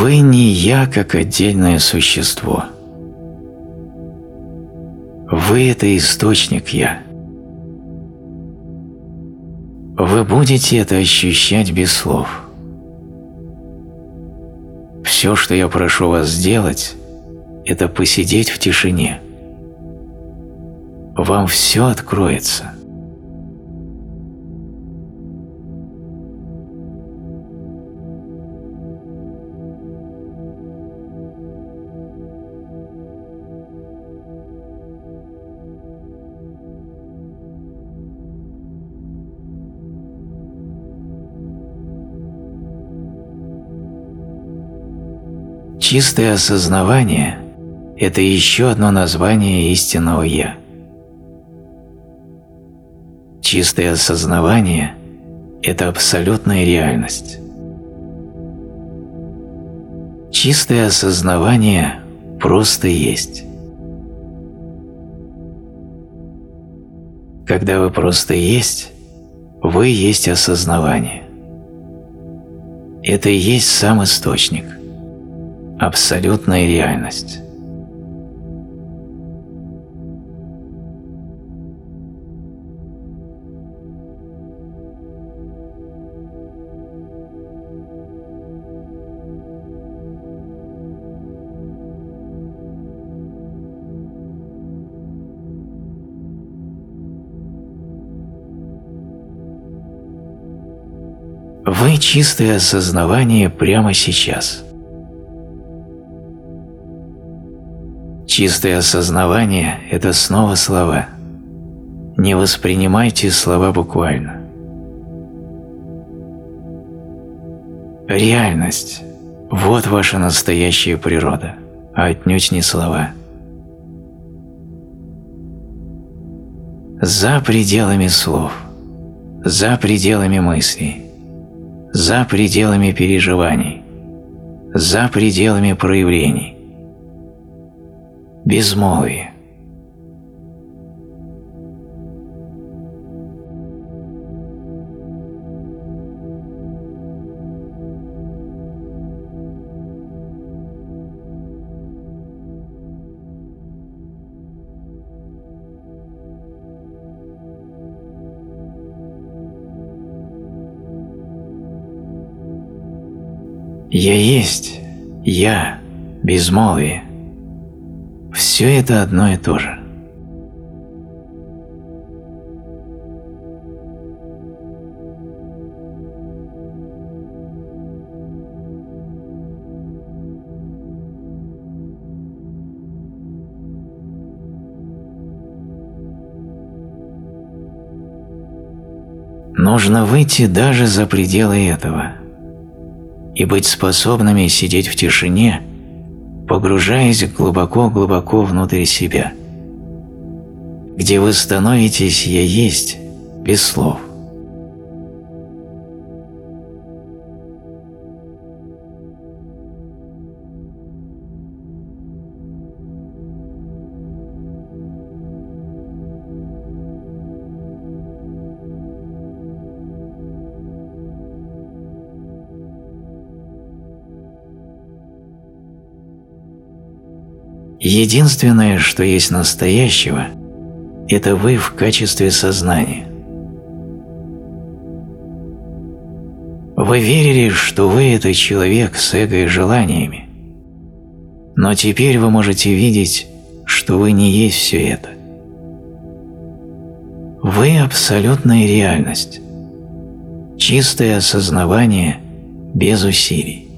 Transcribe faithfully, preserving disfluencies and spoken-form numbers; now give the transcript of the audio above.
Вы не «я» как отдельное существо. Вы – это источник «я». Вы будете это ощущать без слов. Все, что я прошу вас сделать, это посидеть в тишине. Вам все откроется. Чистое осознавание – это еще одно название истинного «Я». Чистое осознавание – это абсолютная реальность. Чистое осознавание просто есть. Когда вы просто есть, вы есть осознавание. Это и есть сам источник. Абсолютная реальность. Вы чистое осознавание прямо сейчас. Чистое осознавание – это снова слова. Не воспринимайте слова буквально. Реальность – вот ваша настоящая природа, а отнюдь не слова. За пределами слов, за пределами мыслей, за пределами переживаний, за пределами проявлений. Безмолвие. Я есть, я, безмолвие. Все это одно и то же. Нужно выйти даже за пределы этого и быть способными сидеть в тишине, погружаясь глубоко-глубоко внутрь себя, где вы становитесь «я есть» без слов. Единственное, что есть настоящего, это вы в качестве сознания. Вы верили, что вы – это человек с эго и желаниями, но теперь вы можете видеть, что вы не есть все это. Вы – абсолютная реальность, чистое осознавание без усилий.